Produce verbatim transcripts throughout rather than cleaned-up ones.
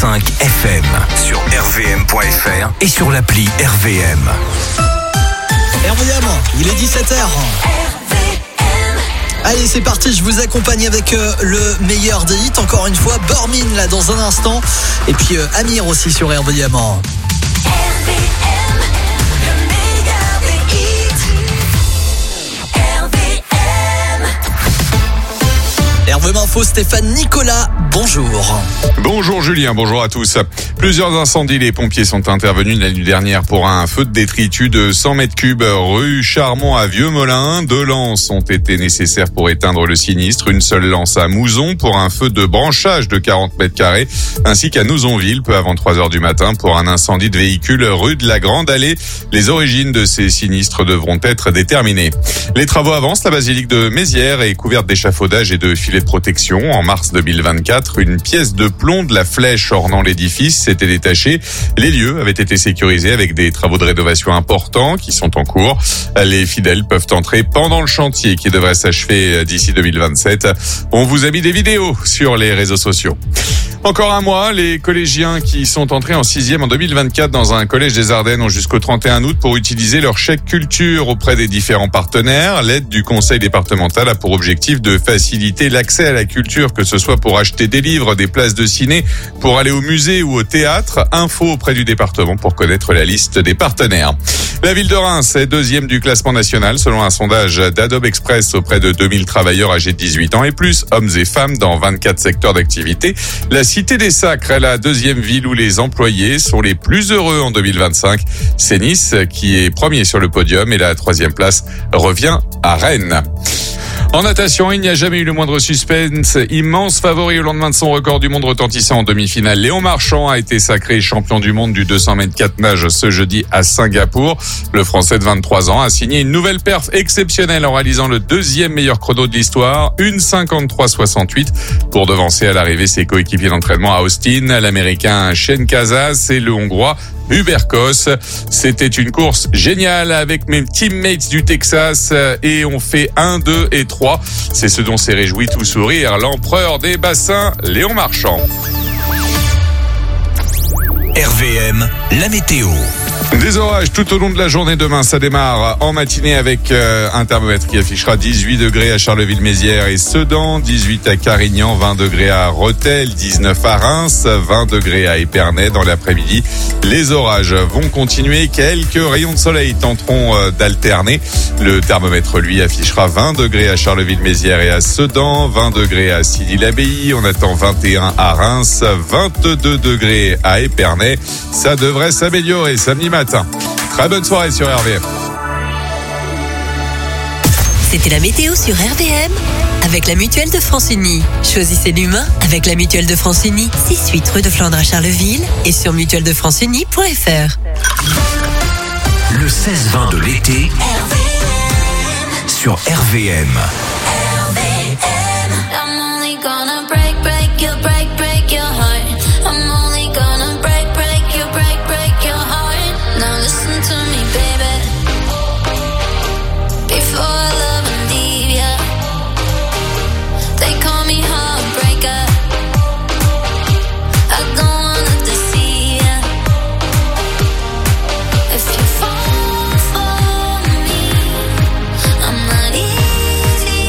cinq F M sur R V M point F R et sur l'appli R V M. R V M, il est dix-sept heures. Allez, c'est parti, je vous accompagne avec euh, le meilleur des hits. Encore une fois, Bormin là dans un instant. Et puis euh, Amir aussi sur R V M. R V M Info, Stéphane Nicolas, bonjour. Bonjour Julien, bonjour à tous. Plusieurs incendies, les pompiers sont intervenus la nuit dernière pour un feu de détritus de cent mètres cubes rue Charmont à Vieux-Molin. Deux lances ont été nécessaires pour éteindre le sinistre. Une seule lance à Mouzon pour un feu de branchage de quarante mètres carrés, ainsi qu'à Nouzonville, peu avant trois heures du matin, pour un incendie de véhicule rue de la Grande Allée. Les origines de ces sinistres devront être déterminées. Les travaux avancent. La basilique de Mézières est couverte d'échafaudages et de filets de protection. En mars deux mille vingt-quatre, une pièce de plomb de la flèche ornant l'édifice s'était détachée. Les lieux avaient été sécurisés avec des travaux de rénovation importants qui sont en cours. Les fidèles peuvent entrer pendant le chantier qui devrait s'achever d'ici deux mille vingt-sept. On vous a mis des vidéos sur les réseaux sociaux. Encore un mois, les collégiens qui sont entrés en sixième en deux mille vingt-quatre dans un collège des Ardennes ont jusqu'au trente et un août pour utiliser leur chèque culture auprès des différents partenaires. L'aide du conseil départemental a pour objectif de faciliter l'accès à la culture, que ce soit pour acheter des livres, des places de ciné, pour aller au musée ou au théâtre. Info auprès du département pour connaître la liste des partenaires. La ville de Reims est deuxième du classement national selon un sondage d'Adobe Express auprès de deux mille travailleurs âgés de dix-huit ans et plus, hommes et femmes dans vingt-quatre secteurs d'activité. La Cité des Sacres est la deuxième ville où les employés sont les plus heureux en deux mille vingt-cinq. C'est Nice qui est premier sur le podium et la troisième place revient à Rennes. En natation, il n'y a jamais eu le moindre suspense. Immense favori au lendemain de son record du monde retentissant en demi-finale. Léon Marchand a été sacré champion du monde du deux cents mètres quatre nages ce jeudi à Singapour. Le Français de vingt-trois ans a signé une nouvelle perf exceptionnelle en réalisant le deuxième meilleur chrono de l'histoire, une cinquante-trois soixante-huit, pour devancer à l'arrivée ses coéquipiers d'entraînement à Austin, l'Américain Shane Casas et le Hongrois Hubert Kos. C'était une course géniale avec mes teammates du Texas et on fait un, deux et trois. C'est ce dont s'est réjoui tout sourire l'empereur des bassins, Léon Marchand. R V M, la météo. Des orages tout au long de la journée demain. Ça démarre en matinée avec euh, un thermomètre qui affichera dix-huit degrés à Charleville-Mézières et Sedan, dix-huit à Carignan, vingt degrés à Rethel, dix-neuf à Reims, vingt degrés à Épernay. Dans l'après-midi, les orages vont continuer. Quelques rayons de soleil tenteront euh, d'alterner. Le thermomètre, lui, affichera vingt degrés à Charleville-Mézières et à Sedan, vingt degrés à Silly-l'Abbaye. On attend vingt et un à Reims, vingt-deux degrés à Épernay. Ça devrait s'améliorer samedi matin. Très bonne soirée sur R V M. C'était la météo sur R V M avec la Mutuelle de France-Unie. Choisissez l'humain avec la Mutuelle de France-Unie. six huit rue de Flandre à Charleville et sur mutuelle de france unie point F R. Le seize vingt de l'été sur R V M. If you fall for me, I'm not easy.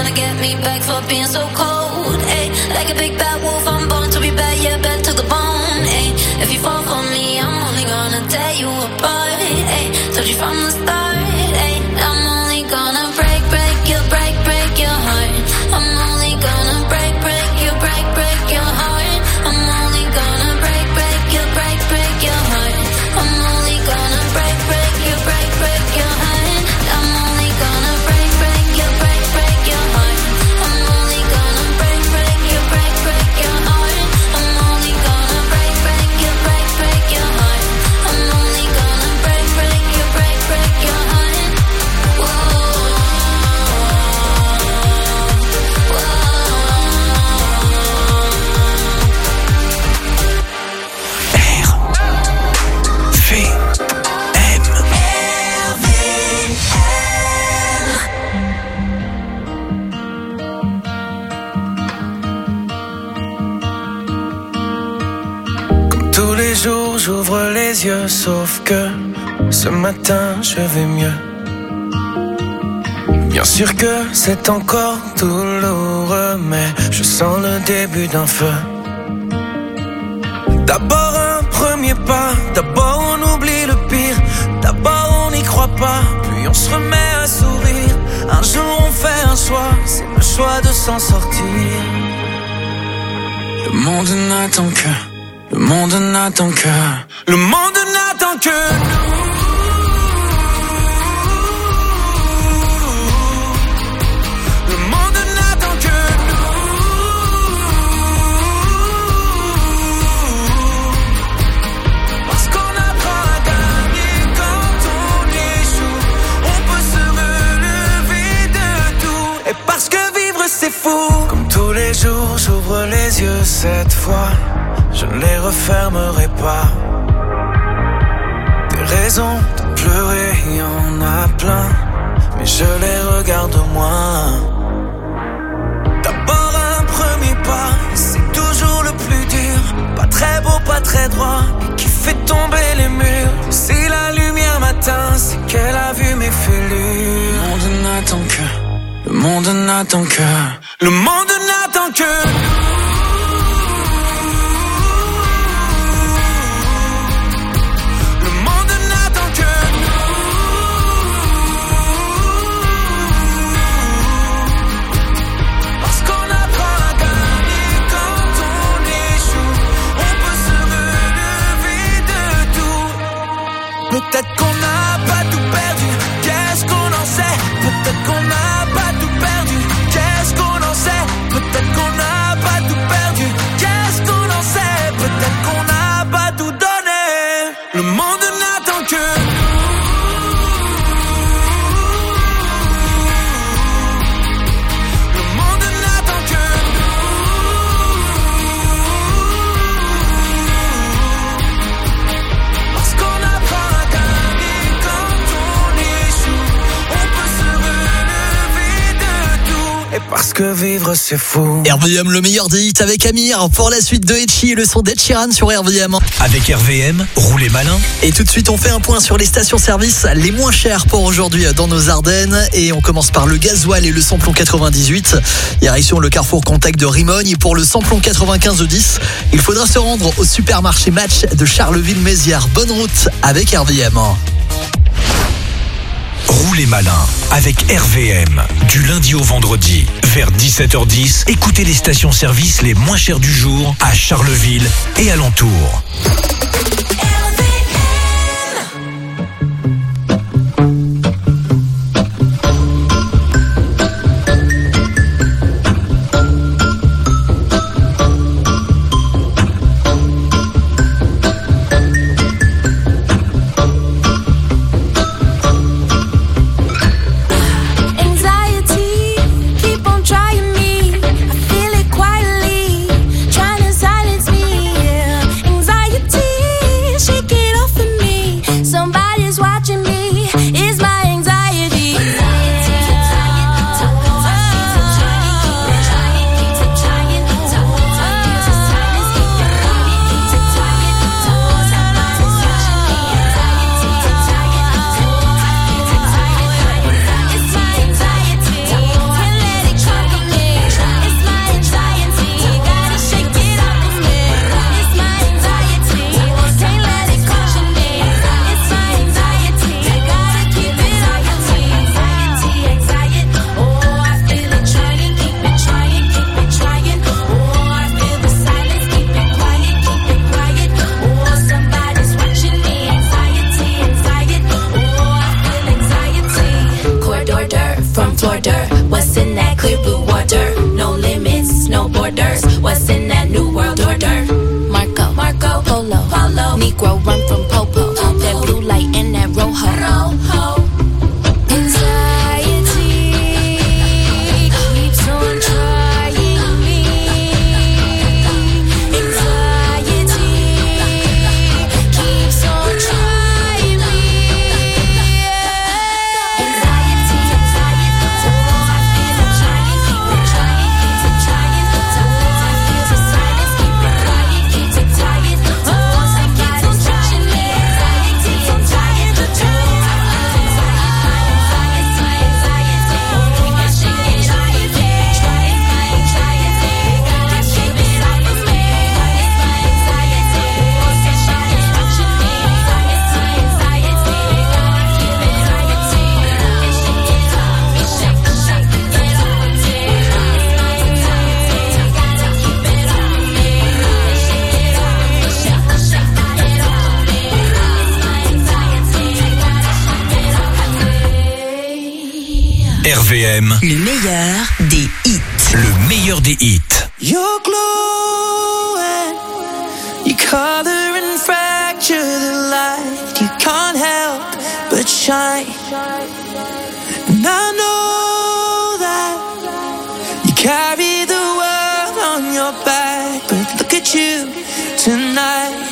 gonna get me back for being so cold, ayy. Like a big bad wolf, I'm born to be bad, yeah, bad to the bone, ayy. If you fall for me, I'm only gonna tear you apart, ayy. Told you from the start, ayy. I'm only gonna break, break you, break, break your heart. I'm only gonna break, break you, break, break your heart. I'm only gonna break, break you, break, break your heart. I'm only gonna break, break you, break, break your heart. I'm only gonna break, break you, break, break your heart. I'm only gonna break, break you, break, break your heart. I'm only gonna break, break you, break, break your heart. I'm only gonna break, break you, break, break your heart. Whoa. Tous les jours j'ouvre les yeux, sauf que ce matin je vais mieux. Bien sûr que c'est encore douloureux, mais je sens le début d'un feu. D'abord un premier pas, d'abord on oublie le pire. D'abord on n'y croit pas, puis on se remet à sourire. Un jour on fait un choix, c'est le choix de s'en sortir. Le monde n'attend que Le monde n'attend que Le monde n'attend que nous. Le monde n'attend que nous. Parce qu'on apprend à gagner quand on échoue. On peut se relever de tout. Et parce que vivre c'est fou. Comme tous les jours j'ouvre les yeux cette fois. Je ne les refermerai pas. Des raisons de pleurer, y en a plein, mais je les regarde moins. D'abord un premier pas, c'est toujours le plus dur. Pas très beau, pas très droit, et qui fait tomber les murs. Si la lumière m'atteint, c'est qu'elle a vu mes fêlures. Le monde n'attend que Le monde n'attend que Le monde n'attend que Peut-être qu'on n'a pas tout perdu, qu'est-ce qu'on en sait? Peut-être qu'on n'a pas tout perdu, qu'est-ce qu'on en sait? Peut-être qu'on n'a pas tout perdu, qu'est-ce qu'on en sait? Peut-être qu'on n'a pas tout donné. Le monde n'attend que Le monde n'attend que Parce qu'on apprend à gagner quand on échoue. On peut se relever de tout. Et parce que vivre c'est fou. R V M, le meilleur des hits avec Amir pour la suite de Etchi et le son d'Ed Sheeran sur R V M. Avec R V M, roulez malin. Et tout de suite, on fait un point sur les stations-service les moins chères pour aujourd'hui dans nos Ardennes. Et on commence par le gasoil et le samplon quatre-vingt-dix-huit. Direction le carrefour Contact de Rimogne. Pour le samplon quatre-vingt-quinze dix, il faudra se rendre au supermarché Match de Charleville-Mézières. Bonne route avec R V M. Roulez malin avec R V M. Du lundi au vendredi, vers dix-sept heures dix, écoutez les stations-service les moins chères du jour à Charleville et alentours. Trying to silence me, yeah. Anxiety V M, le meilleur des hits. le meilleur des hits. You're glowing, you color and fracture the light. You can't help but shine. And I know that you carry the world on your back, but look at you tonight.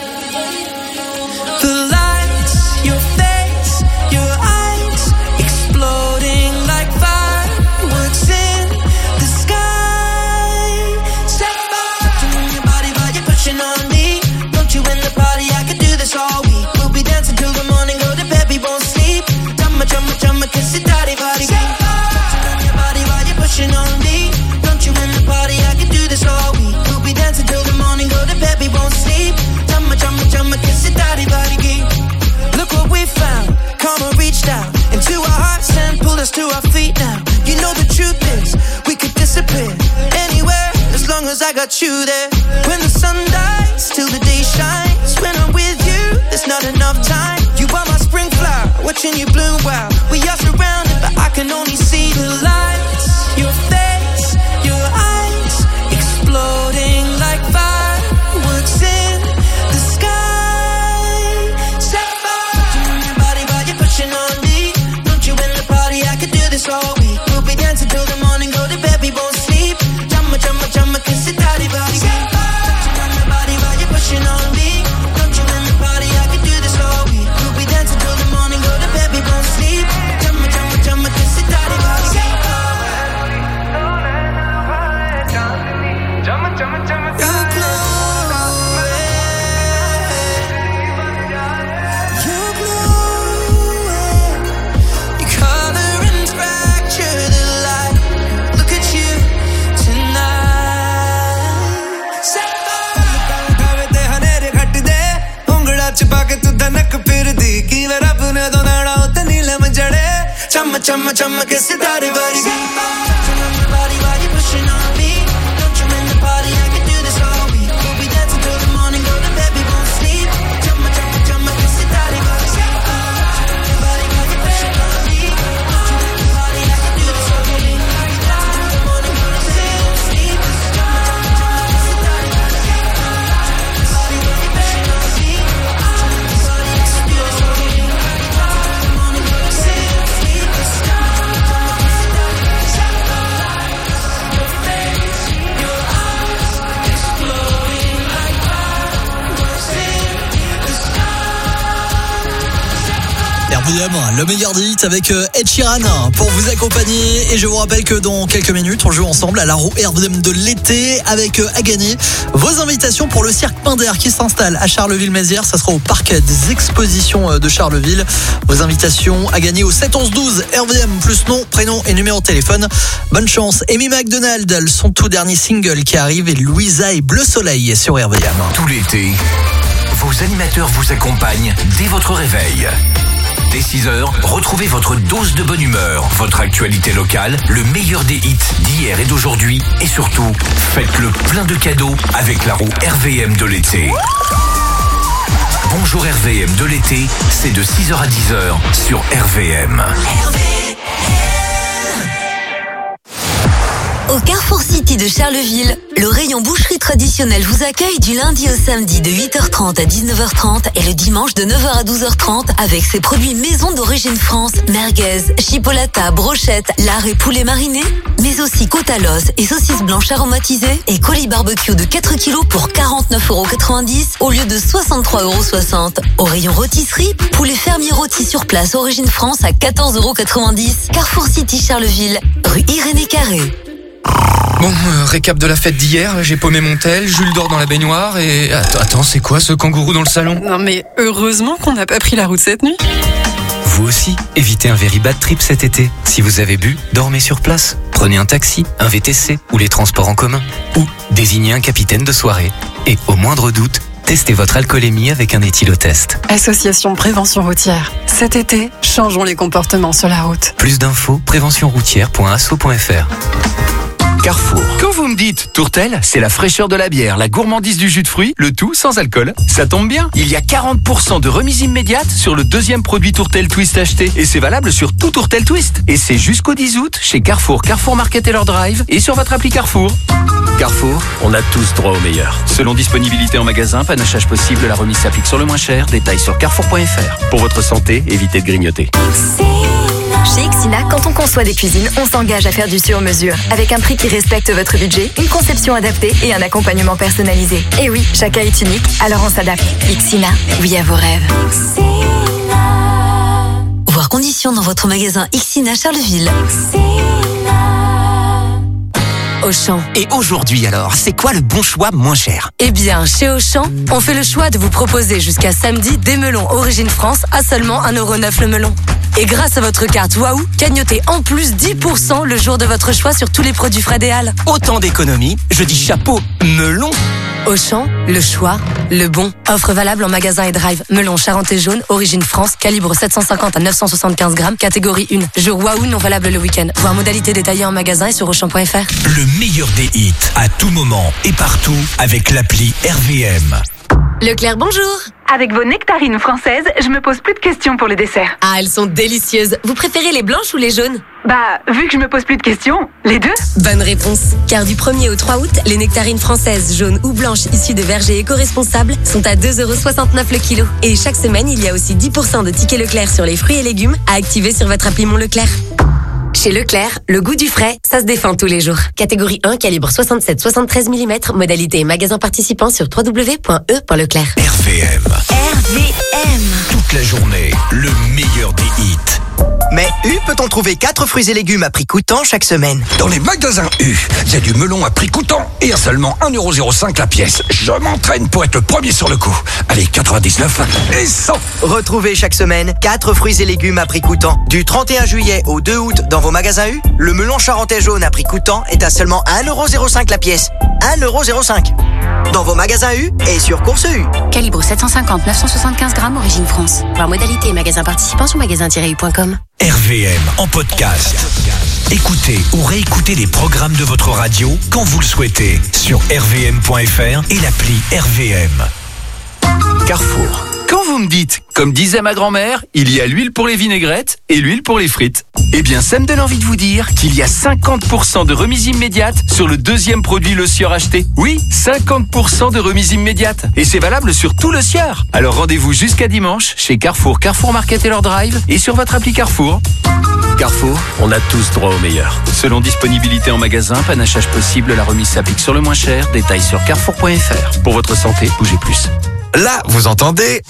The lights, your face, your eyes, exploding like fireworks in the sky. Set fire to your body while you're pushing on me. Don't you in the party? I could do this all week. We'll be dancing till the morning, go to bed, we won't sleep. Chumma, chumma, chumma, kiss it, daddy, body. Set fire to your body while you're pushing on me. Don't you in the party? I could do this all week. We'll be dancing till the morning, go to bed, we won't sleep. Chumma, chumma, chumma, kiss it, daddy, body. Look what we found. Karma reached out into our hearts and pulled us to our feet now. You know the truth is, we could disappear anywhere as long as I got you there. When the sun dies, till the day shines. When I'm with you, there's not enough time. You are my spring flower, watching you bloom wild. We are surrounded, but I can only see the lights. Your face, your eyes, exploding like fireworks in the sky. This all week, we'll be dancing till the morning, go to bed, we won't sleep. Chumma, chumma, chumma, kiss it, daddy, body. Touching on your body while you're pushing on me. Don't you in the party? I could do this all week. We'll be dancing till the morning, go to bed, we won't sleep. Chumma, chumma, chumma, kiss it, daddy, body. You're glowing, you're glowing, you color and fracture the light. Look at you tonight. Set fire. गावे ते हनेरे घट दे उंगड़ा चिपा के तू धनक फिर दी की वे रब ने दो नाड़ा उते नीलम जड़े चम चम चम के सितारे वाली touching on your body while you're pushing on me. Don't you in the party? I can do this all week. We'll be dancing till the morning, go to bed, we won't sleep. Chum chum chum के सितारे वाली touching on your body while you're pushing on me. Don't you in the party? I can do this all week. We'll be dancing till the morning, go to bed, we won't sleep. Chum chum chum के सितारे वाली touching on your body while you're pushing on me. Don't you in the party? I can do this all week. We'll be dancing till the morning, go to bed, we won't sleep. R V M, le meilleur des hits avec Ed Sheeran pour vous accompagner. Et je vous rappelle que dans quelques minutes, on joue ensemble à la roue R V M de l'été avec à gagner vos invitations pour le cirque Pinder qui s'installe à Charleville-Mézières. Ça sera au parc des expositions de Charleville. Vos invitations à gagner au sept onze douze. R V M plus nom, prénom et numéro de téléphone. Bonne chance. Amy McDonald, son tout dernier single qui arrive, et Louisa et Bleu Soleil sur R V M. Tout l'été, vos animateurs vous accompagnent dès votre réveil. Dès six heures, retrouvez votre dose de bonne humeur, votre actualité locale, le meilleur des hits d'hier et d'aujourd'hui, et surtout, faites le plein de cadeaux avec la roue R V M de l'été. Bonjour R V M de l'été, c'est de six heures à dix heures sur R V M. Au Carrefour City de Charleville, le rayon boucherie traditionnelle vous accueille du lundi au samedi de huit heures trente à dix-neuf heures trente et le dimanche de neuf heures à douze heures trente avec ses produits maison d'origine France, merguez, chipolata, brochette, lard et poulet mariné, mais aussi côte à l'os et saucisses blanches aromatisées et colis barbecue de quatre kilos pour quarante-neuf euros quatre-vingt-dix au lieu de soixante-trois euros soixante. Au rayon rôtisserie, poulet fermier rôti sur place origine France à quatorze euros quatre-vingt-dix. Carrefour City Charleville, rue Irénée Carré. Bon, euh, récap de la fête d'hier, j'ai paumé mon tel, Jules dort dans la baignoire et... Attends, attends, c'est quoi ce kangourou dans le salon? Non mais heureusement qu'on n'a pas pris la route cette nuit. Vous aussi, évitez un very bad trip cet été. Si vous avez bu, dormez sur place. Prenez un taxi, un V T C ou les transports en commun. Ou désignez un capitaine de soirée. Et au moindre doute, testez votre alcoolémie avec un éthylotest. Association Prévention Routière. Cet été, changeons les comportements sur la route. Plus d'infos, prévention routière point asso point f r. Carrefour. Quand vous me dites tourtelle, c'est la fraîcheur de la bière, la gourmandise du jus de fruits, le tout sans alcool. Ça tombe bien, il y a quarante pour cent de remise immédiate sur le deuxième produit tourtelle Twist acheté. Et c'est valable sur tout tourtelle Twist. Et c'est jusqu'au dix août chez Carrefour, Carrefour Market et leur drive et sur votre appli Carrefour. Carrefour, on a tous droit au meilleur. Selon disponibilité en magasin, panachage possible, la remise s'applique sur le moins cher. Détails sur carrefour point f r. Pour votre santé, évitez de grignoter. Chez Ixina, quand on conçoit des cuisines, on s'engage à faire du sur-mesure. Avec un prix qui respecte votre budget, une conception adaptée et un accompagnement personnalisé. Et oui, chacun est unique, alors on s'adapte. Ixina, oui à vos rêves. Voir conditions dans votre magasin Ixina Charleville. Auchan. Et aujourd'hui alors, c'est quoi le bon choix moins cher? Eh bien, chez Auchan, on fait le choix de vous proposer jusqu'à samedi des melons Origine France à seulement un euro neuf le melon. Et grâce à votre carte Waouh, cagnotez en plus dix pour cent le jour de votre choix sur tous les produits frais des Halles. Autant d'économies, je dis chapeau, melon. Auchan, le choix, le bon. Offre valable en magasin et drive. Melon Charentais jaune, Origine France, calibre sept cent cinquante à neuf cent soixante-quinze grammes, catégorie un. Jour Waouh non valable le week-end. Voir modalité détaillée en magasin et sur auchan point f r. Le meilleur des hits, à tout moment et partout, avec l'appli R V M. Leclerc, bonjour. Avec vos nectarines françaises, je me pose plus de questions pour les desserts. Ah, elles sont délicieuses. Vous préférez les blanches ou les jaunes? Bah, vu que je me pose plus de questions, les deux. Bonne réponse. Car du premier au trois août, les nectarines françaises jaunes ou blanches issues de vergers éco-responsables sont à deux euros soixante-neuf le kilo. Et chaque semaine, il y a aussi dix pour cent de tickets Leclerc sur les fruits et légumes à activer sur votre appli Mon Leclerc. Chez Leclerc, le goût du frais, ça se défend tous les jours. Catégorie un, calibre soixante-sept à soixante-treize millimètres, modalité et magasin participant sur w w w point e point leclerc. R V M. R V M. Toute la journée, le meilleur des hits. Mais U peut-on trouver quatre fruits et légumes à prix coûtant chaque semaine? Dans les magasins U, c'est du melon à prix coûtant et à seulement un euro zéro cinq la pièce. Je m'entraîne pour être le premier sur le coup. Allez, quatre-vingt-dix-neuf et cent. Retrouvez chaque semaine quatre fruits et légumes à prix coûtant. Du trente et un juillet au deux août dans vos magasins U, le melon charentais jaune à prix coûtant est à seulement un euro zéro cinq la pièce. un euro zéro cinq. Dans vos magasins U et sur Course U. Calibre sept cent cinquante à neuf cent soixante-quinze grammes, Origine France. Voir modalité et magasin participant sur magasin tiret u point com. R V M en podcast. Écoutez ou réécoutez les programmes de votre radio quand vous le souhaitez sur r v m point f r et l'appli R V M. Carrefour. Quand vous me dites, comme disait ma grand-mère, il y a l'huile pour les vinaigrettes et l'huile pour les frites. Eh bien, ça me donne envie de vous dire qu'il y a cinquante pour cent de remise immédiate sur le deuxième produit Le Sieur acheté. Oui, cinquante pour cent de remise immédiate. Et c'est valable sur tout Le Sieur. Alors rendez-vous jusqu'à dimanche chez Carrefour, Carrefour Market et leur drive et sur votre appli Carrefour. Carrefour, on a tous droit au meilleur. Selon disponibilité en magasin, panachage possible, la remise s'applique sur le moins cher. Détails sur carrefour point f r. Pour votre santé, bougez plus. Là, vous entendez?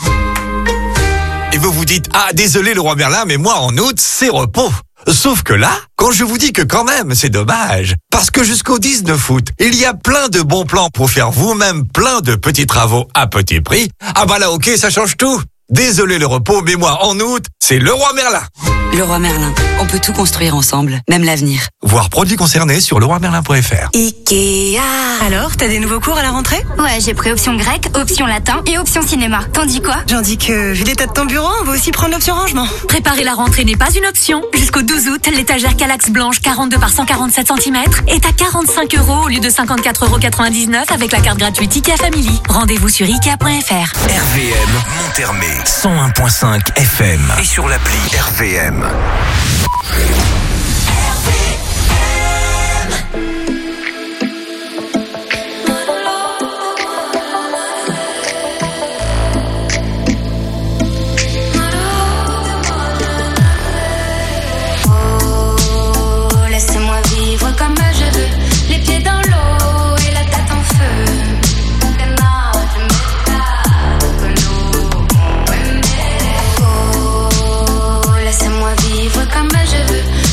Et vous vous dites, ah, désolé Leroy Merlin, mais moi en août, c'est repos. Sauf que là, quand je vous dis que quand même, c'est dommage. Parce que jusqu'au dix-neuf août, il y a plein de bons plans pour faire vous-même plein de petits travaux à petit prix. Ah bah là, ok, ça change tout. Désolé le repos, mais moi en août, c'est Leroy Merlin. Leroy Merlin, on peut tout construire ensemble, même l'avenir. Voir produits concernés sur leroy merlin point f r. Ikea. Alors, t'as des nouveaux cours à la rentrée? Ouais, j'ai pris option grec, option latin et option cinéma. T'en dis quoi? J'en dis que, vu l'état de ton bureau, on va aussi prendre l'option rangement. Préparer la rentrée n'est pas une option. Jusqu'au douze août, l'étagère Calax blanche quarante-deux par cent quarante-sept centimètres est à quarante-cinq euros au lieu de cinquante-quatre euros quatre-vingt-dix-neuf avec la carte gratuite Ikea Family. Rendez-vous sur ikea point f r. R V M Montermé cent un virgule cinq F M et sur l'appli R V M. Comme je veux, les pieds dans l'eau et la tête en feu. Oh, laissez-moi vivre comme je veux.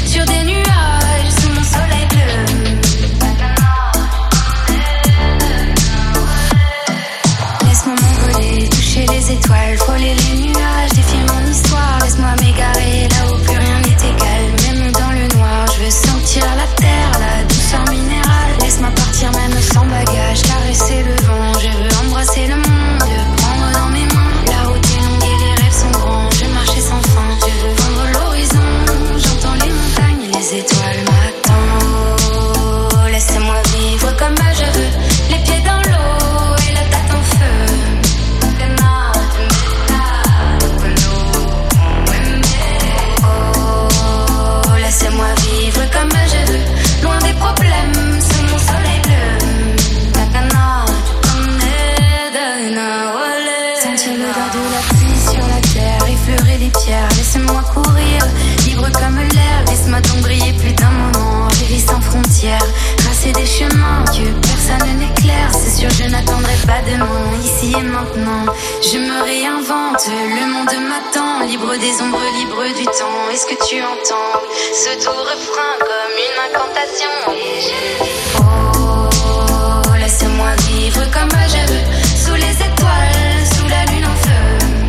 je m'attends, libre des ombres, libre du temps. Est-ce que tu entends ce doux refrain comme une incantation? Et je dis oh, laisse-moi vivre comme je veux, sous les étoiles, sous la lune en feu.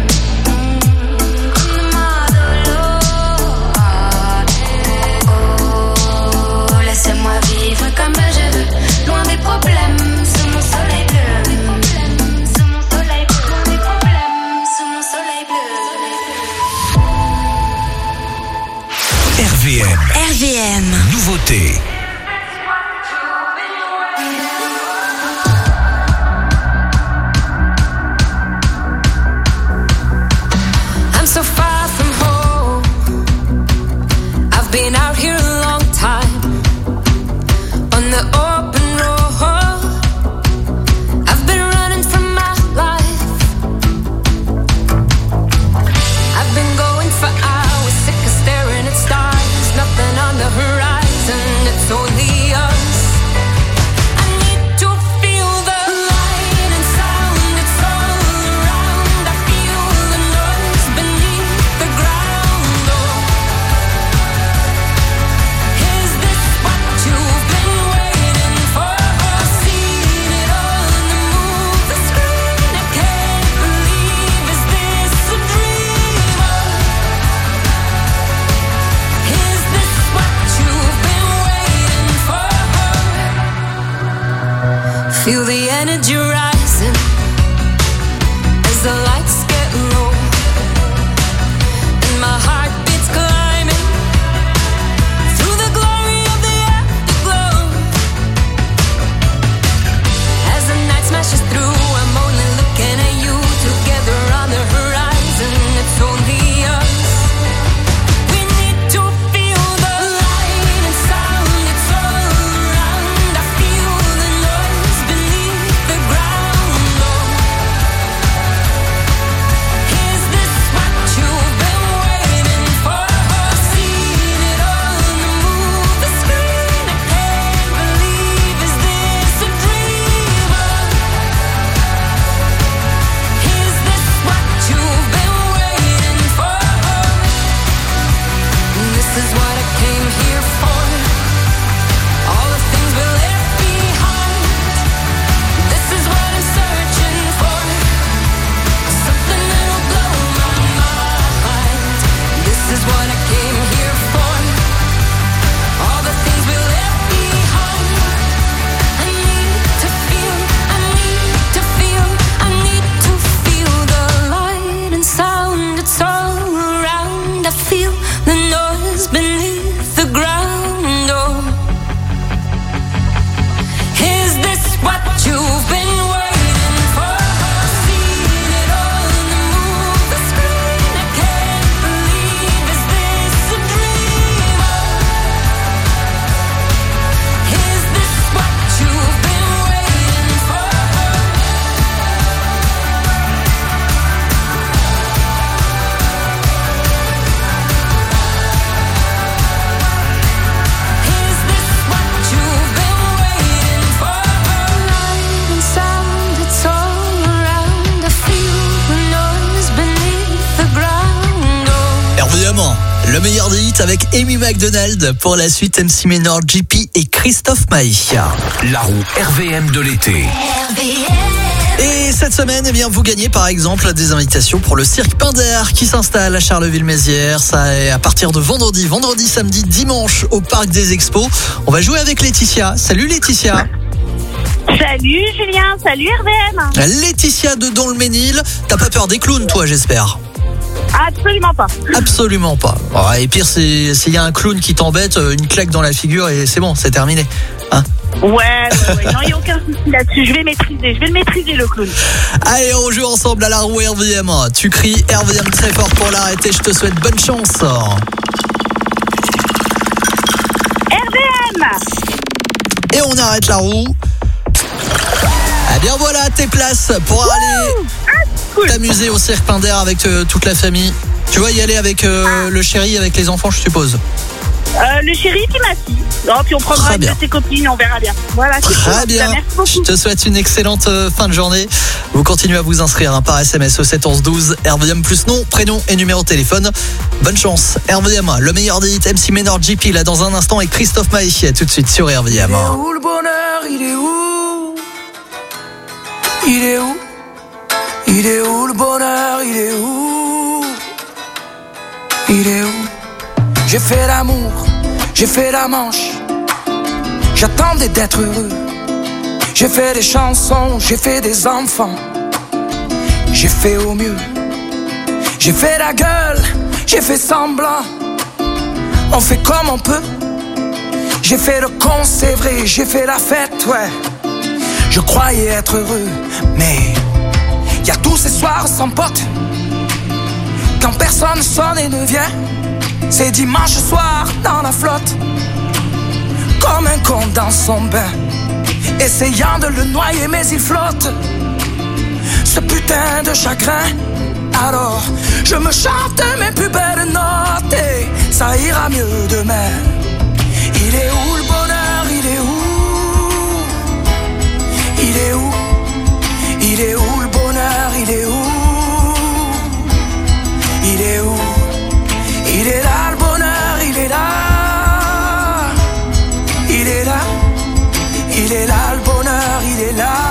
Oh, laisse-moi vivre comme je veux, loin des problèmes, sous mon soleil bleu. Sous mon soleil bleu, loin des problèmes, sous mon soleil bleu. R V M. R V M. Nouveauté. I'm so far from home. I've been out here a long time on the open road. I've been running from my life. I've been going for hours, sick of staring at stars. Nothing on the horizon, it's only us. I need to feel the light and sound, it's all around. I feel the noise beneath the ground. Oh, is this what you've been waiting for? Seen it on the movie screen. I can't believe, is this a dream? Is this what you've been waiting for? Feel the energy rising as the lights get low, and my heart beats climbing through the glory of the afterglow. As the night smashes through, I'm only looking at you, together on the horizon. It's only us. We need to feel the light and sound. It's all around. I feel the noise beneath the ground. Oh, is this what you've been waiting for? Seen it on the movie screen. I can't believe, is this a dream? Is this what you've been waiting for? This is what I came here for. All the things we left behind. This is what I'm searching for. Something that'll blow my mind. This is what I came here for. All the things we left behind. I need to feel, I need to feel, I need to feel the light and sound. It's all around. I feel the noise beneath the ground. Oh, is this what you've been waiting for? Seen it on the movie screen. I can't believe, is this a dream? Is this what you've been waiting for? Is this what you've been waiting for? Light and sound, it's all around. I feel the noise beneath the ground. Oh. R V M, le meilleur des hits avec Amy McDonald. Pour la suite, M C Ménard, J P et Christophe Maé. La roue R V M de l'été. Et cette semaine, eh bien, vous gagnez par exemple des invitations pour le Cirque Pinder qui s'installe à Charleville-Mézières. Ça est à partir de vendredi, vendredi, samedi, dimanche au Parc des Expos. On va jouer avec Laetitia. Salut Laetitia. Salut Julien, salut R V M. Laetitia de Don-le-Ménil. T'as pas peur des clowns, toi, j'espère? Absolument pas. Absolument pas. Oh, et pire, c'est s'il y a un clown qui t'embête, une claque dans la figure et c'est bon, c'est terminé. Hein? Ouais, ouais, ouais. Non, il n'y a aucun souci là-dessus. Je vais maîtriser, je vais le maîtriser le clown. Allez, on joue ensemble à la roue R V M. Tu cries R V M très fort pour l'arrêter. Je te souhaite bonne chance. R V M. Et on arrête la roue. Eh bien voilà, tes places pour aller ah, cool. t'amuser au Cirque Pinder avec euh, toute la famille. Tu vas y aller avec euh, ah. le chéri, avec les enfants, je suppose. Euh, le chéri Timothy. Non, puis on prendra Très une bien. de ses copines, on verra bien. Voilà, c'est Très tout. bien. Merci beaucoup. Je te souhaite une excellente euh, fin de journée. Vous continuez à vous inscrire hein, par S M S au sept onze douze. R V M plus nom, prénom et numéro de téléphone. Bonne chance. R V M, le meilleur des hits. M C Ménard J P là dans un instant avec Christophe Maé. Tout de suite sur R V M. Il est où le bonheur? Il est où? Il est où? Il est où le bonheur? Il est où? Il est où? J'ai fait l'amour, j'ai fait la manche. J'attendais d'être heureux. J'ai fait des chansons, j'ai fait des enfants. J'ai fait au mieux. J'ai fait la gueule, j'ai fait semblant. On fait comme on peut. J'ai fait le con, c'est vrai, j'ai fait la fête, ouais. Je croyais être heureux, mais y a tous ces soirs sans pote. Quand personne sonne et ne vient. C'est dimanche soir dans la flotte. Comme un con dans son bain, essayant de le noyer mais il flotte. Ce putain de chagrin. Alors je me chante mes plus belles notes et ça ira mieux demain. Il est où le bonheur? Il est où? Il est où? Il est où le bonheur? Il est où? Il est où? Il est là le bonheur, il est là. Il est là. Il est là le bonheur, il est là.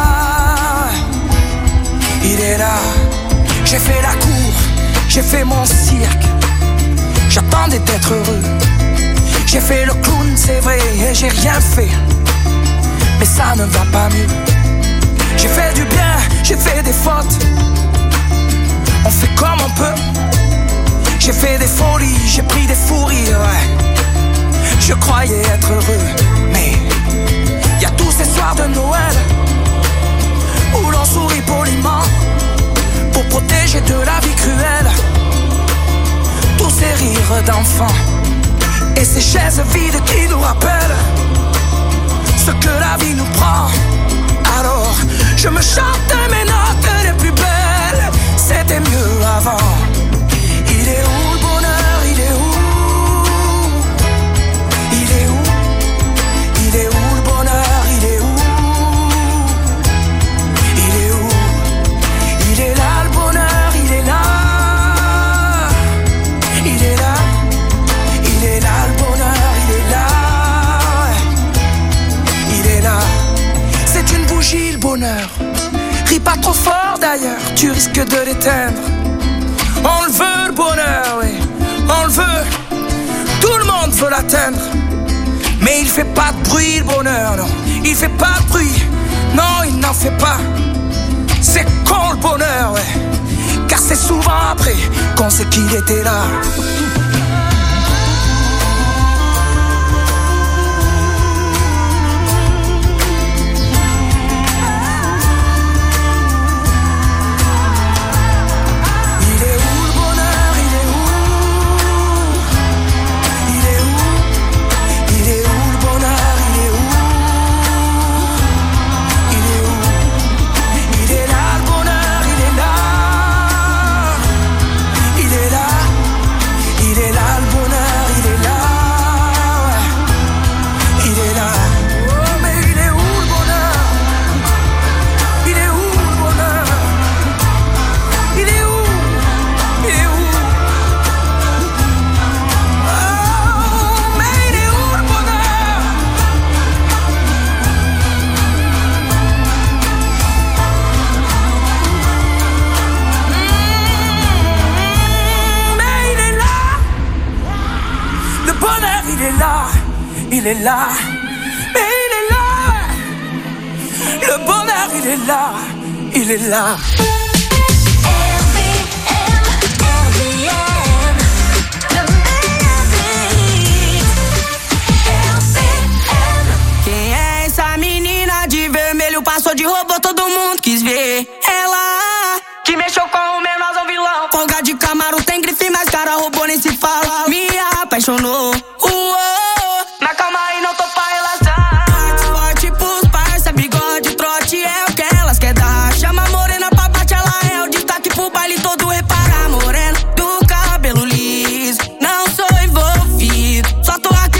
Il est là. J'ai fait la cour, j'ai fait mon cirque. J'attendais d'être heureux. J'ai fait le clown, c'est vrai, et j'ai rien fait. Mais ça ne va pas mieux. J'ai fait du bien, j'ai fait des fautes. On fait comme on peut. J'ai fait des folies, j'ai pris des fous rires, ouais. Je croyais être heureux, mais y a tous ces soirs de Noël où l'on sourit poliment pour protéger de la vie cruelle tous ces rires d'enfants et ces chaises vides qui nous rappellent ce que la vie nous prend. Alors je me chante mes notes les plus belles, c'était mieux avant. Il est où le bonheur? Il est où? Il est où? Il est où le bonheur? Il est où? Il est où? Il est là le bonheur, il est là. Il est là. Il est là le bonheur, il est là. Il est là. C'est une bougie le bonheur. Ris pas trop fort d'ailleurs, tu risques de l'éteindre. On le veut le bonheur, oui, on le veut. Tout le monde veut l'atteindre. Mais il fait pas de bruit le bonheur, non. Il fait pas de bruit, non il n'en fait pas. C'est con le bonheur, ouais. Car c'est souvent après qu'on sait qu'il était là. Il est là, mais il est là. Le bonheur, il est là, il est là. Quem é essa menina de vermelho? Passou de robô, todo mundo quis ver. Ela que mexeu com o menor vilão. Folga de Camaro tem grife, mas cara robô nem se fala. Me apaixonou. Uou. Mas calma aí, não tô pra relaxar. Forte, forte pros parça, bigode, trote é o que elas quer dar. Chama a morena pra bate, ela é o destaque pro baile todo. Repara, morena do cabelo liso. Não sou envolvido, só tô aqui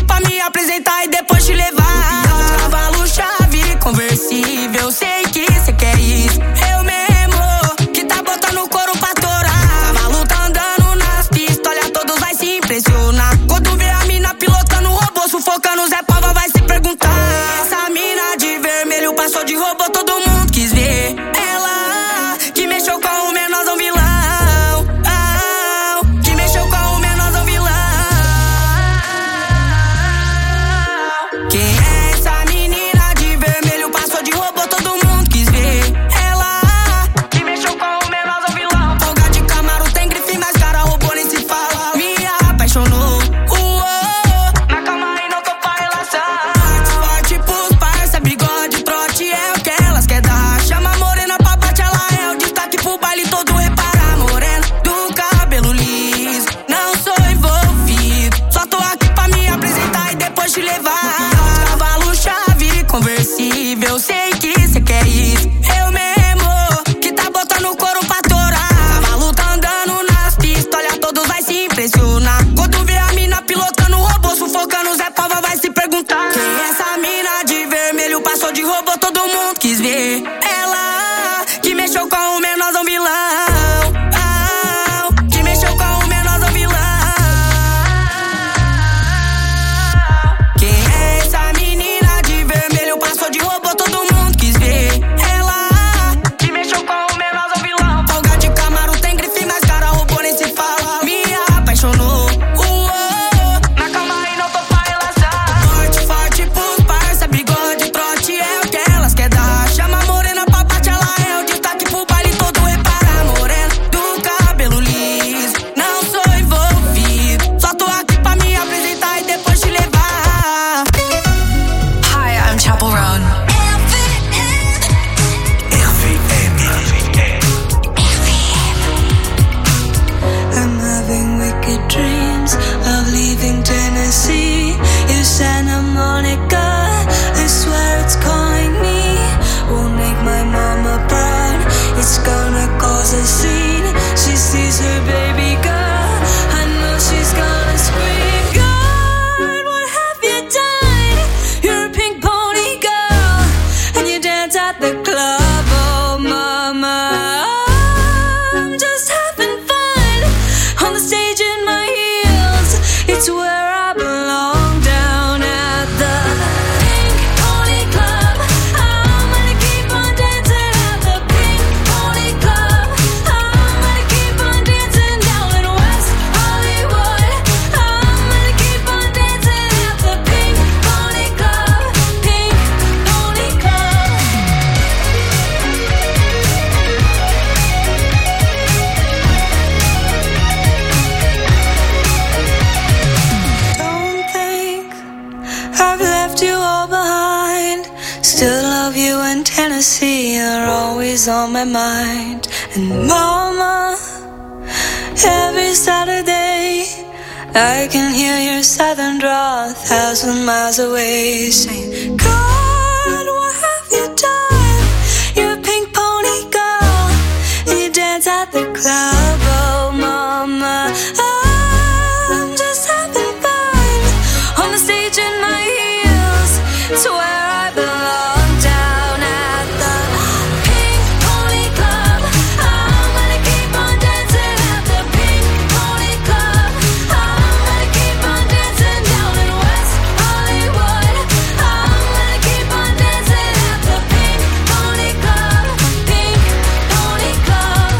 dreams of leaving Tennessee. If Santa Monica, I swear it's calling me. Won't make my mama proud. It's gonna cause a scene. She sees her baby girl. I know she's gonna scream. God, what have you done? You're a pink pony girl, and you dance at the club. Oh, mama, I'm just having fun on the stage in my heels. It's where I belong, down at the Pink Pony Club. I'm gonna keep on dancing at the Pink Pony Club. I'm gonna keep on dancing down in West Hollywood. I'm gonna keep on dancing at the Pink Pony Club. Pink Pony Club. Don't think I've left you all behind. Still love you in Tennessee. You're always on my mind. And mama, every Saturday I can hear your southern drawl a thousand miles away, saying, God, what have you done? You're a pink pony girl, and you dance at the club. Oh, mama, I'm just having fun on the stage in my heels. It's where I belong, down at the Pink Pony Club. I'm gonna keep on dancing at the Pink Pony Club. I'm gonna keep on dancing down in West Hollywood. I'm gonna keep on dancing at the Pink Pony Club. Pink Pony Club.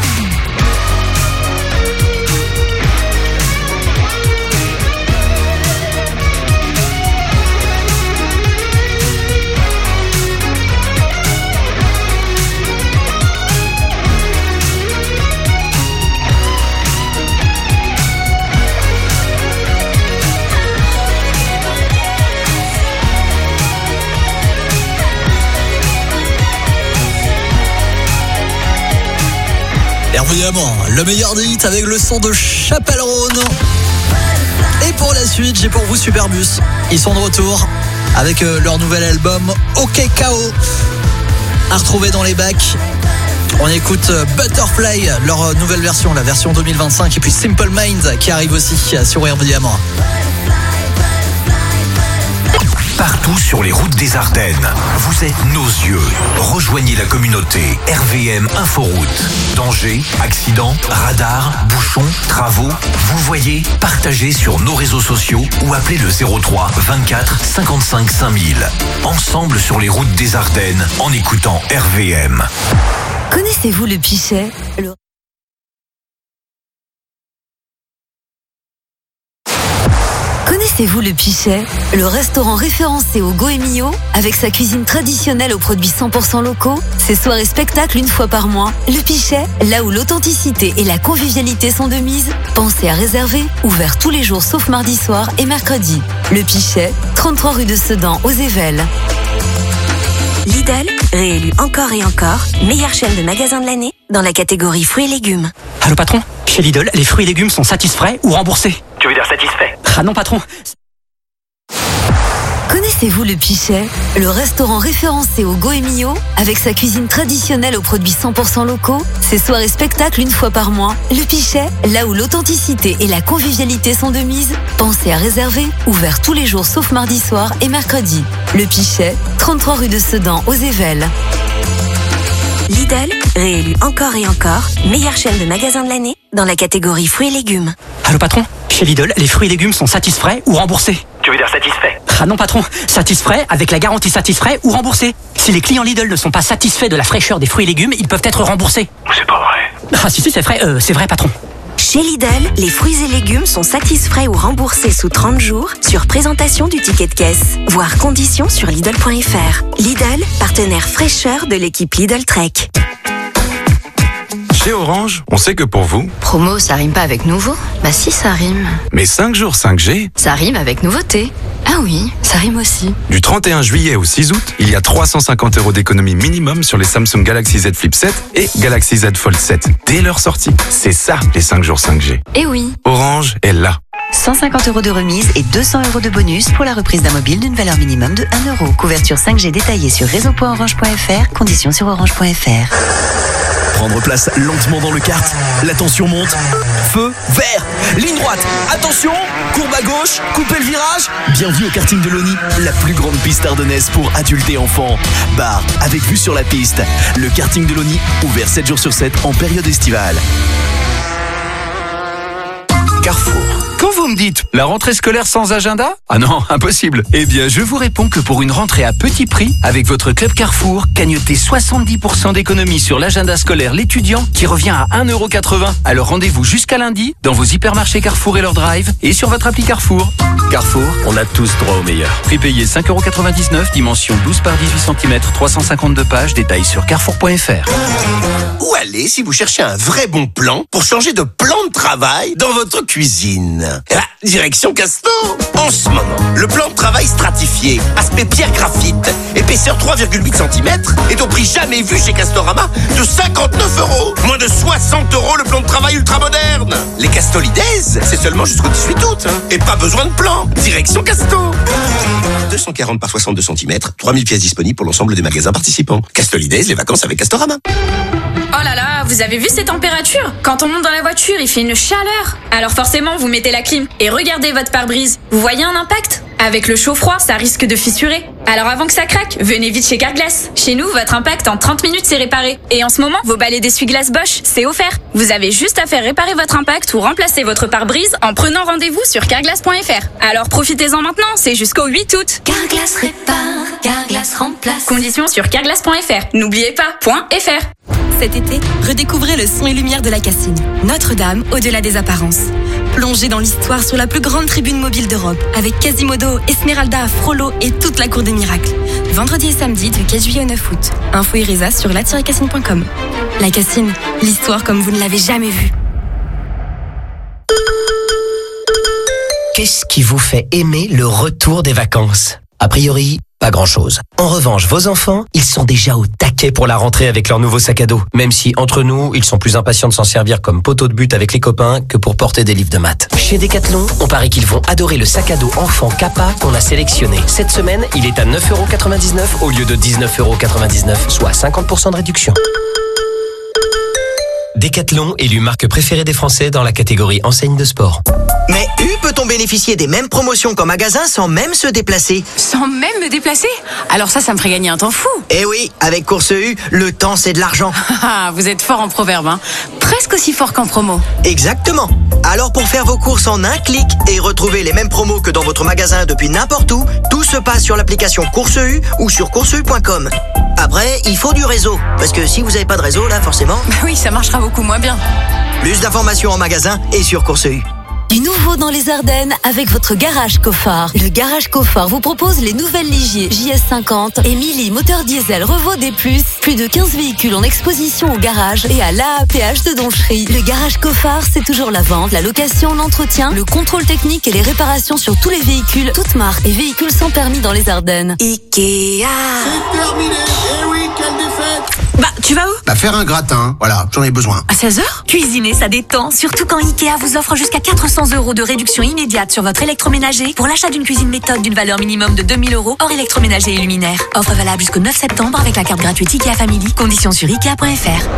Évidemment, le meilleur des hits avec le son de Chapelle-Rhône. Et pour la suite, j'ai pour vous Superbus. Ils sont de retour avec euh, leur nouvel album OK K O à retrouver dans les bacs. On écoute euh, Butterfly, leur euh, nouvelle version, la version deux mille vingt-cinq, et puis Simple Minds qui arrive aussi euh, sur R V M. Partout sur les routes des Ardennes, vous êtes nos yeux. Rejoignez la communauté R V M Inforoute. Danger, accident, radar, bouchons, travaux. Vous voyez, partagez sur nos réseaux sociaux ou appelez le zéro trois vingt-quatre cinquante-cinq cinq mille. Ensemble sur les routes des Ardennes en écoutant R V M. Connaissez-vous le Pichet, le... Connaissez-vous le Pichet, le restaurant référencé au Goemio, avec sa cuisine traditionnelle aux produits cent pour cent locaux, ses soirées spectacles une fois par mois. Le Pichet, là où l'authenticité et la convivialité sont de mise, pensez à réserver, ouvert tous les jours sauf mardi soir et mercredi. Le Pichet, trente-trois rue de Sedan, aux Évelles. Lidl, réélu encore et encore, meilleure chaîne de magasins de l'année dans la catégorie fruits et légumes. Allô patron, chez Lidl, les fruits et légumes sont satisfaits ou remboursés. Tu veux dire satisfait? Ah non patron. Connaissez-vous le Pichet, le restaurant référencé au Goemio, avec sa cuisine traditionnelle aux produits cent pour cent locaux, ses soirées spectacles une fois par mois. Le Pichet, là où l'authenticité et la convivialité sont de mise, pensez à réserver, ouvert tous les jours sauf mardi soir et mercredi. Le Pichet, trente-trois rue de Sedan, aux Évelles. Lidl, réélu encore et encore, meilleure chaîne de magasins de l'année dans la catégorie fruits et légumes. Allô patron, chez Lidl, les fruits et légumes sont satisfaits ou remboursés. Tu veux dire satisfait? Ah non patron, satisfait avec la garantie satisfait ou remboursé. Si les clients Lidl ne sont pas satisfaits de la fraîcheur des fruits et légumes, ils peuvent être remboursés. C'est pas vrai. Ah si si c'est vrai, euh, c'est vrai patron. Chez Lidl, les fruits et légumes sont satisfaits ou remboursés sous trente jours sur présentation du ticket de caisse. Voir conditions sur Lidl point F R. Lidl, partenaire fraîcheur de l'équipe Lidl Trek. Chez Orange, on sait que pour vous... Promo, ça rime pas avec nouveau? Bah si, ça rime. Mais cinq jours cinq G... Ça rime avec nouveauté. Ah oui, ça rime aussi. Du trente et un juillet au six août, il y a trois cent cinquante euros d'économie minimum sur les Samsung Galaxy Z Flip sept et Galaxy Z Fold sept dès leur sortie. C'est ça, les cinq jours cinq G. Eh oui. Orange est là. cent cinquante euros de remise et deux cents euros de bonus pour la reprise d'un mobile d'une valeur minimum de un euro. Couverture cinq G détaillée sur réseau point orange point f r. Conditions sur orange point f r. Prendre place lentement dans le kart. La tension monte. Feu vert. Ligne droite. Attention. Courbe à gauche. Coupez le virage. Bienvenue au karting de l'O N I, la plus grande piste ardennaise pour adultes et enfants. Bar avec vue sur la piste. Le karting de l'O N I, ouvert sept jours sur sept en période estivale. Carrefour. Quand vous me dites la rentrée scolaire sans agenda? Ah non, impossible. Eh bien, je vous réponds que pour une rentrée à petit prix, avec votre club Carrefour, cagnotez soixante-dix pour cent d'économie sur l'agenda scolaire l'étudiant qui revient à un euro quatre-vingts. Alors rendez-vous jusqu'à lundi dans vos hypermarchés Carrefour et leur drive et sur votre appli Carrefour. Carrefour, on a tous droit au meilleur. Prix payé cinq euros quatre-vingt-dix-neuf, dimension douze par dix-huit centimètres, trois cent cinquante-deux pages, détails sur carrefour point f r. Où aller si vous cherchez un vrai bon plan pour changer de plan de travail dans votre cuisine? Eh ben, direction Casto. En ce moment, le plan de travail stratifié, aspect pierre graphite, épaisseur trois virgule huit centimètres, est au prix jamais vu chez Castorama de cinquante-neuf euros. Moins de soixante euros le plan de travail ultra moderne. Les Castolides, c'est seulement jusqu'au dix-huit août. Hein. Et pas besoin de plan. Direction Casto. deux cent quarante par soixante-deux centimètres, trois mille pièces disponibles pour l'ensemble des magasins participants. Castolides, les vacances avec Castorama. Oh là là, vous avez vu ces températures? Quand on monte dans la voiture, il fait une chaleur. Alors forcément, vous mettez la clim et regardez votre pare-brise. Vous voyez un impact? Avec le chaud-froid, ça risque de fissurer. Alors avant que ça craque, venez vite chez Carglass. Chez nous, votre impact en trente minutes, c'est réparé. Et en ce moment, vos balais d'essuie-glace Bosch, c'est offert. Vous avez juste à faire réparer votre impact ou remplacer votre pare-brise en prenant rendez-vous sur carglass point f r. Alors profitez-en maintenant, c'est jusqu'au huit août. Carglass répare, Carglass remplace. Conditions sur carglass point f r. N'oubliez pas, .fr. Cet été, redécouvrez le son et lumière de la Cassine. Notre-Dame, au-delà des apparences. Plongez dans l'histoire sur la plus grande tribune mobile d'Europe, avec Quasimodo, Esmeralda, Frollo et toute la cour des miracles. Vendredi et samedi du quinze juillet au neuf août. Info et résa sur la tiret cassine point com. La Cassine, l'histoire comme vous ne l'avez jamais vue. Qu'est-ce qui vous fait aimer le retour des vacances? A priori, pas grand-chose. En revanche, vos enfants, ils sont déjà au taquet pour la rentrée avec leur nouveau sac à dos. Même si, entre nous, ils sont plus impatients de s'en servir comme poteau de but avec les copains que pour porter des livres de maths. Chez Decathlon, on parie qu'ils vont adorer le sac à dos enfant Kappa qu'on a sélectionné. Cette semaine, il est à neuf euros quatre-vingt-dix-neuf au lieu de dix-neuf euros quatre-vingt-dix-neuf, soit cinquante pour cent de réduction. Decathlon, élu marque préférée des Français dans la catégorie enseigne de sport. Mais U peut-on bénéficier des mêmes promotions qu'en magasin sans même se déplacer? Sans même me déplacer? Alors ça, ça me ferait gagner un temps fou. Eh oui, avec Course U, le temps c'est de l'argent. Ah, vous êtes fort en proverbe, hein. Presque aussi fort qu'en promo. Exactement. Alors pour faire vos courses en un clic et retrouver les mêmes promos que dans votre magasin depuis n'importe où, tout se passe sur l'application Course U ou sur course u point com. Après, il faut du réseau. Parce que si vous n'avez pas de réseau, là, forcément... Bah oui, ça marchera beaucoup moins bien. Plus d'informations en magasin et sur Course U. Du nouveau dans les Ardennes avec votre garage Cofard. Le garage Cofard vous propose les nouvelles Ligier J S cinquante et Mili moteur diesel Revo D plus. Plus de quinze véhicules en exposition au garage et à l'A A P H de Donchery. Le garage Cofard, c'est toujours la vente, la location, l'entretien, le contrôle technique et les réparations sur tous les véhicules, toutes marques et véhicules sans permis dans les Ardennes. Ikea. C'est terminé. Eh oui, quelle défaite. Bah, tu vas où? Bah, faire un gratin. Voilà, j'en ai besoin. À seize heures? Cuisiner, ça détend. Surtout quand Ikea vous offre jusqu'à quatre cents euros de réduction immédiate sur votre électroménager pour l'achat d'une cuisine méthode d'une valeur minimum de deux mille euros hors électroménager et luminaire. Offre valable jusqu'au neuf septembre avec la carte gratuite Ikea Family. Conditions sur ikea point f r.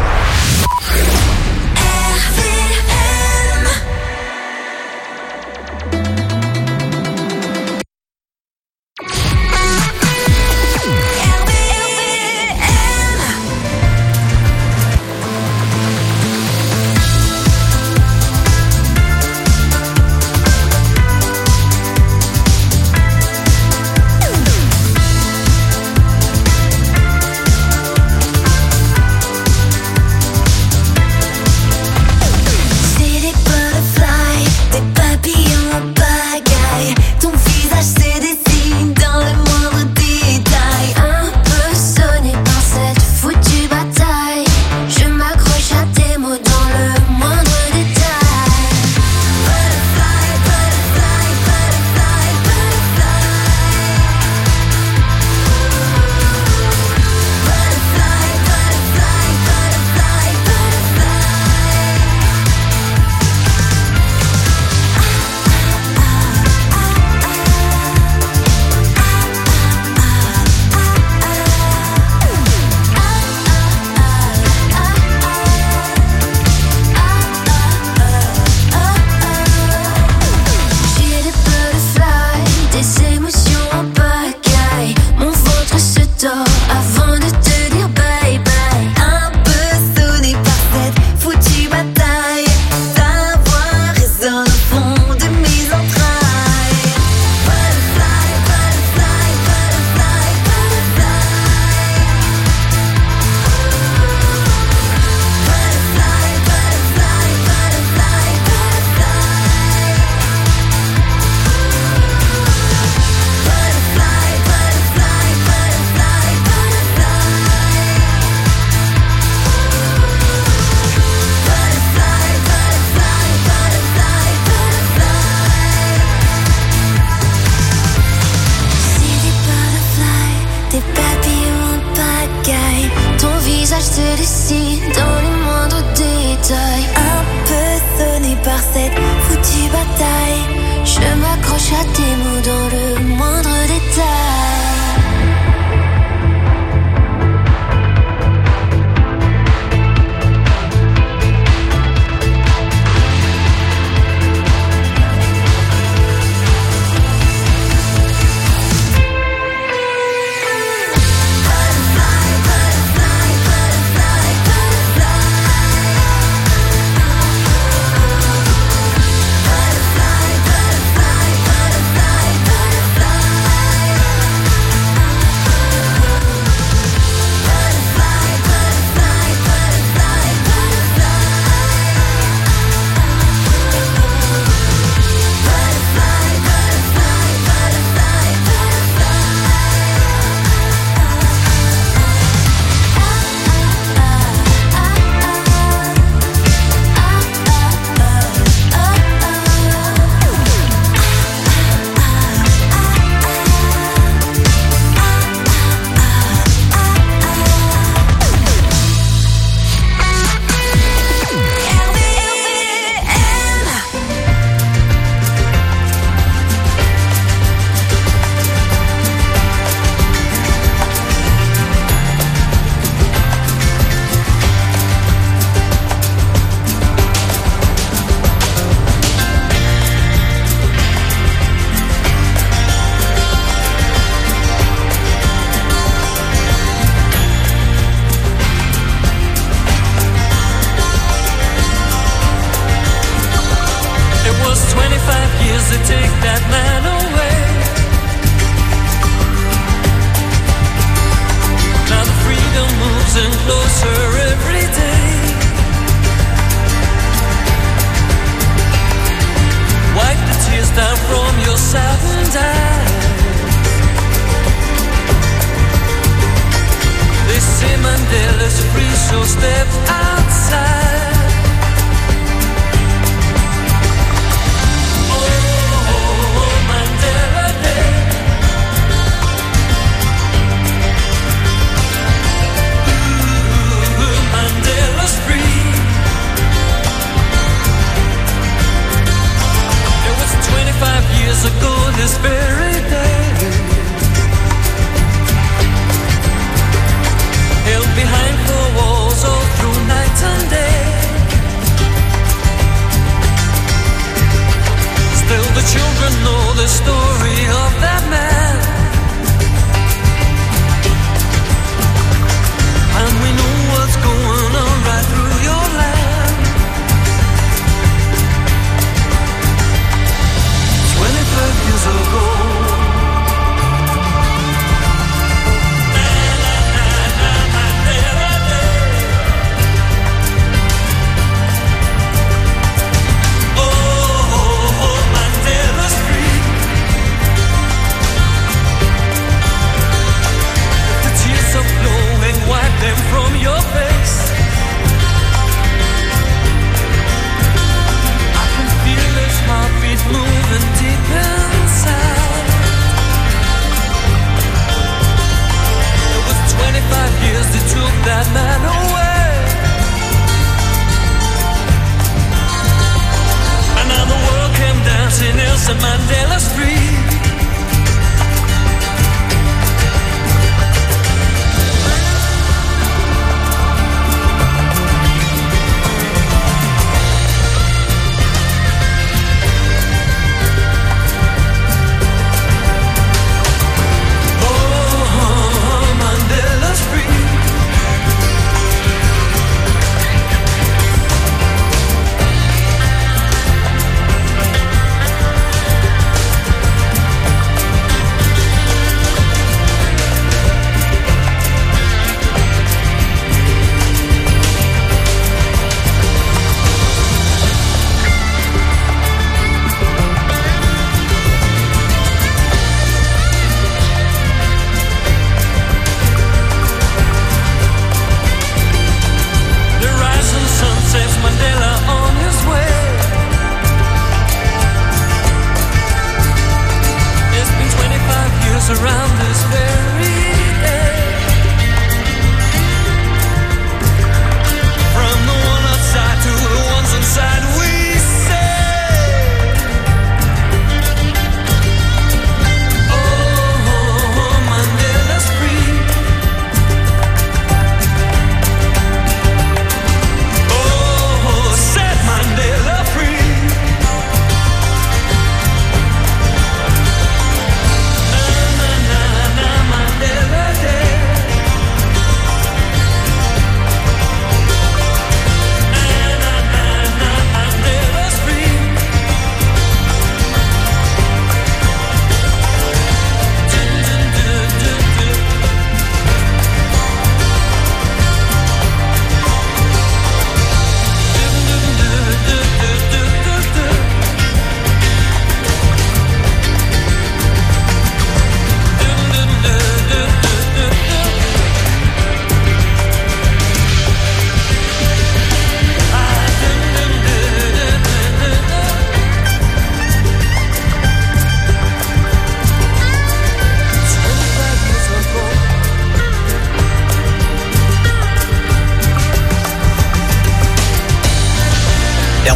chuchote tes mots dans le moindre détail.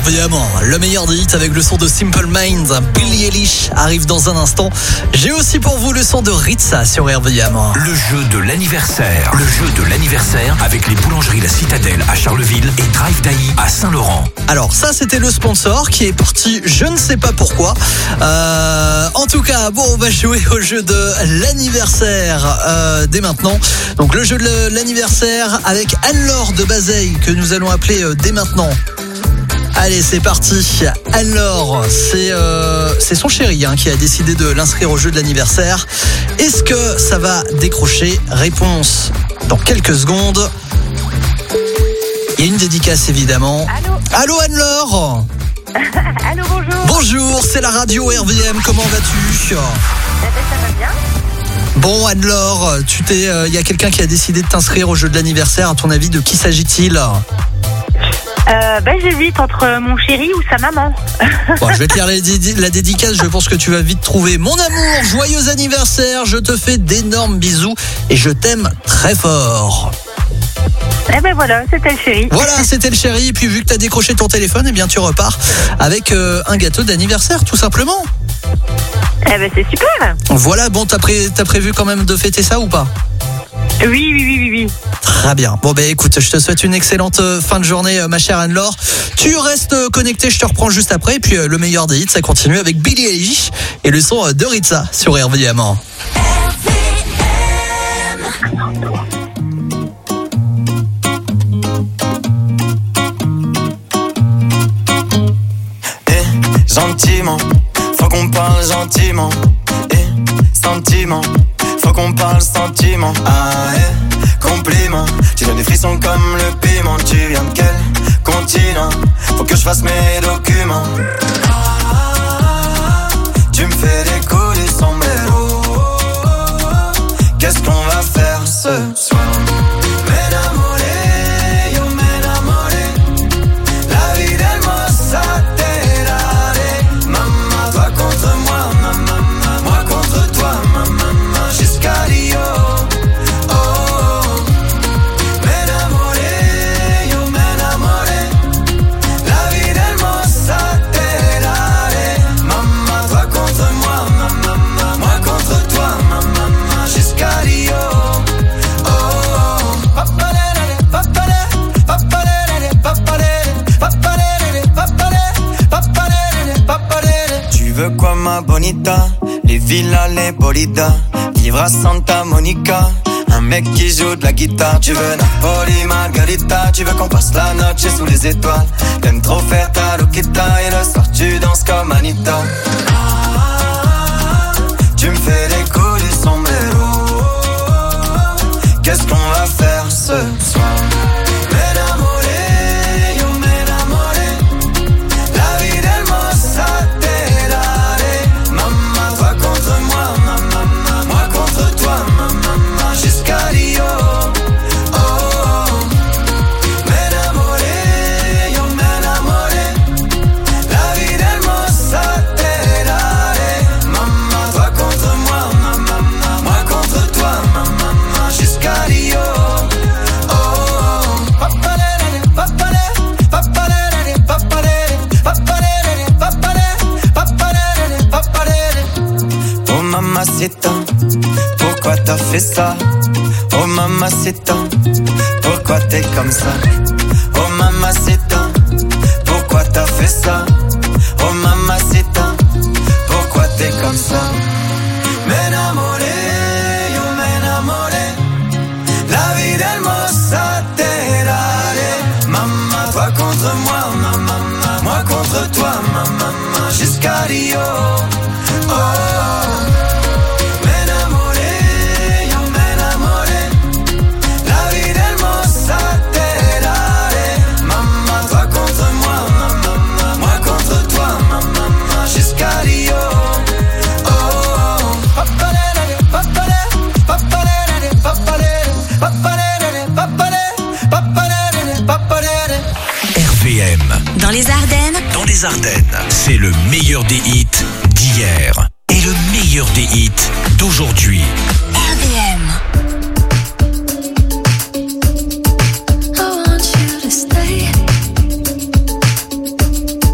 Évidemment, le meilleur des hits avec le son de Simple Minds. Billie Eilish arrive dans un instant. J'ai aussi pour vous le son de Ritza sur R V M. Le jeu de l'anniversaire. Le jeu de l'anniversaire avec les boulangeries La Citadelle à Charleville et Drive Daï à Saint-Laurent. Alors ça, c'était le sponsor qui est parti, je ne sais pas pourquoi. Euh, en tout cas, bon, on va jouer au jeu de l'anniversaire euh, dès maintenant. Donc le jeu de l'anniversaire avec Anne-Laure de Bazeille que nous allons appeler euh, dès maintenant. Allez, c'est parti. Alors, c'est euh, c'est son chéri hein, qui a décidé de l'inscrire au jeu de l'anniversaire. Est-ce que ça va décrocher? Réponse dans quelques secondes. Il y a une dédicace évidemment. Allô, Allô Anne-Laure. Allô, bonjour. Bonjour, c'est la radio R V M. Comment vas-tu? Eh ben, ça va bien. Bon Anne-Laure, tu t'es, il euh, y a quelqu'un qui a décidé de t'inscrire au jeu de l'anniversaire. À ton avis, de qui s'agit-il? Euh, ben j'hésite entre mon chéri ou sa maman. Bon, je vais te lire la, dédi- la dédicace, je pense que tu vas vite trouver. Mon amour, joyeux anniversaire, je te fais d'énormes bisous et je t'aime très fort. Eh ben voilà, c'était le chéri. Voilà, c'était le chéri. Et puis vu que tu as décroché ton téléphone, eh bien tu repars avec euh, un gâteau d'anniversaire, tout simplement. Eh ben c'est super. Voilà, bon, t'as, pré- t'as prévu quand même de fêter ça ou pas? Oui, oui, oui, oui, oui. Très bien. Bon, ben écoute, je te souhaite une excellente fin de journée, ma chère Anne-Laure. Tu restes connecté, je te reprends juste après. Et puis le meilleur des hits, ça continue avec Billie Eilish et le son de Ritza sur R V M. Eh, gentiment, faut qu'on parle gentiment. Eh, sentiment, faut qu'on parle sentiment. Ah, eh, compliment, tu donnes des frissons comme le piment. Tu viens de quel continent? Faut que je fasse mes documents. Ah, tu me fais des coups du sombrero. Qu'est-ce qu'on va faire ce soir? M'enamoré, yo m'enamoré. La vie d'hermosa te daré. Maman, toi contre moi, maman, moi contre toi, maman, jusqu'à Rio. Oh, oh. M'enamoré, yo m'enamoré. La vie d'hermosa te daré. Maman, toi contre moi, maman, moi contre toi, maman, jusqu'à Rio. Oh, oh. Papalele, papalele, papalele, papalele, papalele, papalele, papalele, papalele. Tu veux quoi ma bonita? Les villas, les bolidas, vivre à Santa Monica. Un mec qui joue de la guitare. Tu veux Napoli, Margarita. Tu veux qu'on passe la noche sous les étoiles. T'aimes trop faire ta loquita. Et le soir tu danses comme Anita. Ah, tu me fais des coups du sombrero. Qu'est-ce qu'on va faire ce soir? M'enamoré, yo m'enamoré. La vie d'hermosa te daré. Maman, toi contre moi, maman, moi contre toi, maman, jusqu'à Rio. Oh, oh. M'enamoré, yo m'enamoré. La vie d'hermosa te daré. Maman, toi contre moi, maman, moi contre toi, maman, jusqu'à Rio. Oh, oh. Papalele, papalele, papalele, papalele, papalele, papalele, papalele, papalele. Oh mamacita, pourquoi t'as fait ça? Oh mamacita, pourquoi t'es comme ça? Oh mamacita, pourquoi t'as fait ça? Oh mamacita, pourquoi t'es comme ça? M'enamoré, yo m'enamoré. La vie d'hermosa te daré. Maman, toi contre moi, maman, moi contre toi, maman, jusqu'à Rio. Oh, oh. M'enamoré, yo m'enamoré. La vie d'hermosa te daré. Maman, toi contre moi, maman, moi contre toi, maman, jusqu'à Rio. Oh, oh. Papalele, papalele, papalele, papalele, papalele, papalele, papalele, papalele. R V M. Dans les Ardennes, Dans les Ardennes, c'est le meilleur des hits d'hier et le meilleur des hits d'aujourd'hui. R V M. I want you to stay.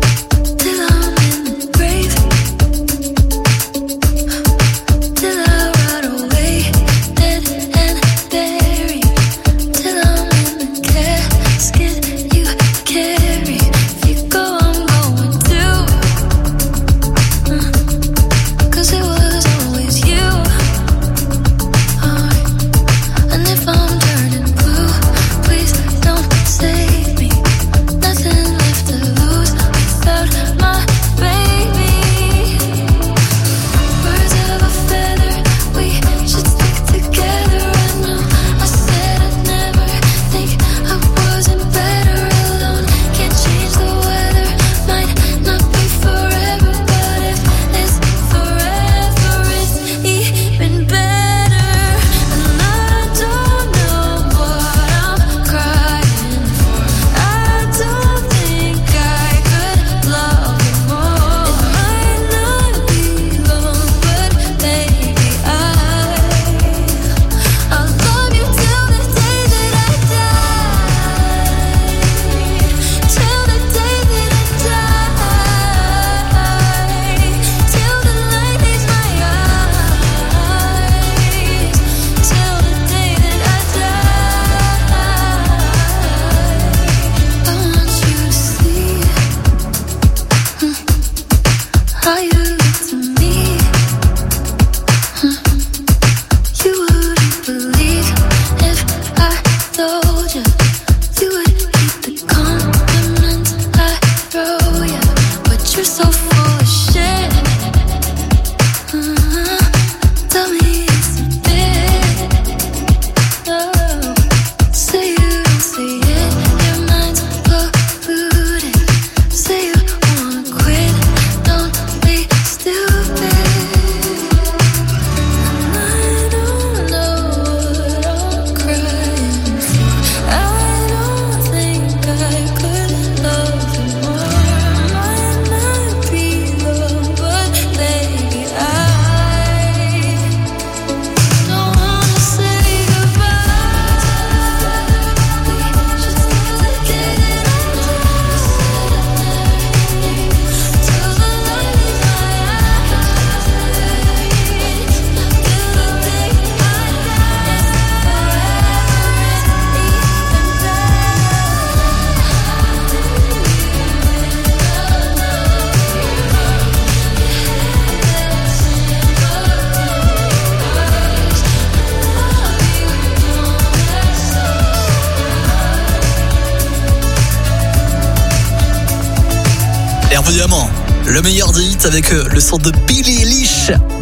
Évidemment, le meilleur des hits avec le son de Billie Eilish.